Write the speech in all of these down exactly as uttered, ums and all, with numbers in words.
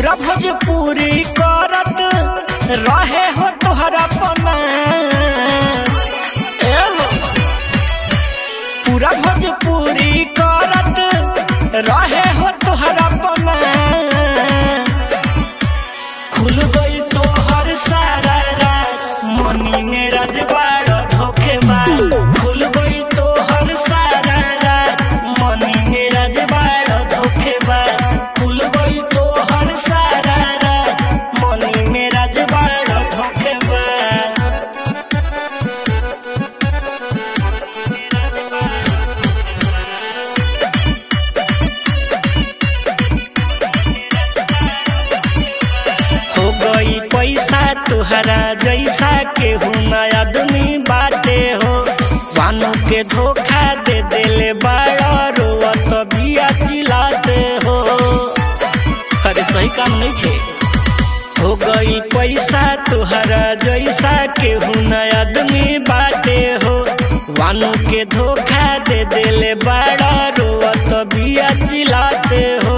पूरा भोजपुरी करत रहे हो तोहरा पना। पूरा भोजपुरी करत रहे हो तोहरा पना। खुल गई तोहर सारा रात मनी में रजवाड़ धोखेबाज। खुल गई तोहर सारा रात मनी में रजवाड़ धोखेबाज। खुल गई तोहर सारा रात मनी में रजवाड़ धोखेबाज। हो गई पैसा तुहरा जैसा केहू ना आदमी बाटे हो। वानों के धोखा दे देले बाड़ा रोवत बिया चिल्लाते हो। अरे सही काम नहीं थे। हो गई पैसा तुहरा जैसा केहू ना आदमी बाटे हो। वानों के धोखा दे देले बाड़ा रोवत बिया चिल्लाते हो।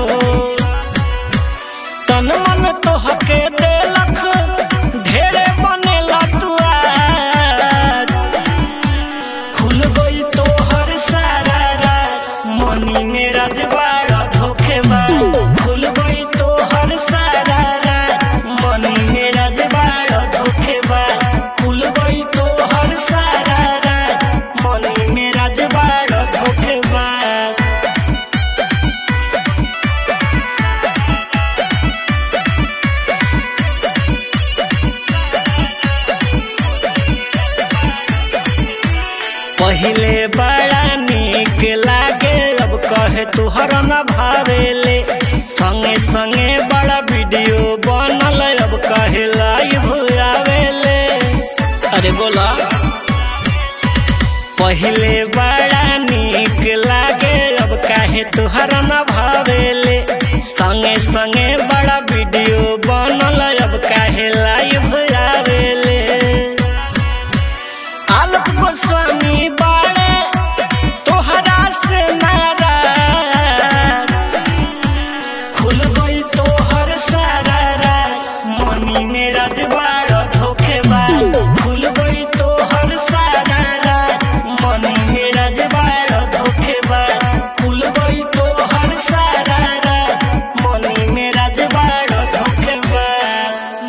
तन मन तोहके देलख ढेरे बनेला तू आज। खुल गई तोहर सारा रात मनी में रजवाड़ धोखेबाज। खुल गई तोहर सारा रात मनी में रजवाड़ धोखेबाज। खुल गई तोहर सारा रात मनी में रजवाड़ धोखेबाज। पहिले बड़ा निक लागे अब कहे तुहर न भावेले। संगे संगे बड़ा वीडियो बनल अब कहे लाइव आवेले। अरे बोला पहिले बड़ा निक लागे अब कहे तुहर न भावेले। संगे संगे